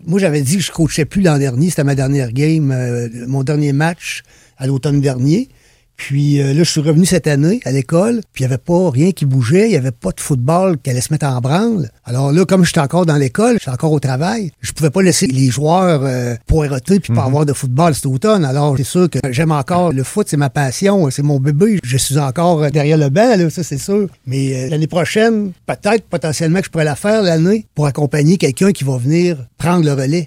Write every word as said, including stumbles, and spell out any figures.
Moi, j'avais dit que je coachais plus l'an dernier. C'était ma dernière game, euh, mon dernier match à l'automne dernier. Puis euh, là, je suis revenu cette année à l'école, puis il n'y avait pas rien qui bougeait, il n'y avait pas de football qui allait se mettre en branle. Alors là, comme j'étais encore dans l'école, j'étais encore au travail, je pouvais pas laisser les joueurs euh, poireauter puis mm-hmm. pas avoir de football cet automne. Alors c'est sûr que j'aime encore le foot, c'est ma passion, c'est mon bébé. Je suis encore derrière le banc, là, ça c'est sûr. Mais euh, l'année prochaine, peut-être, potentiellement, que je pourrais la faire l'année pour accompagner quelqu'un qui va venir prendre le relais.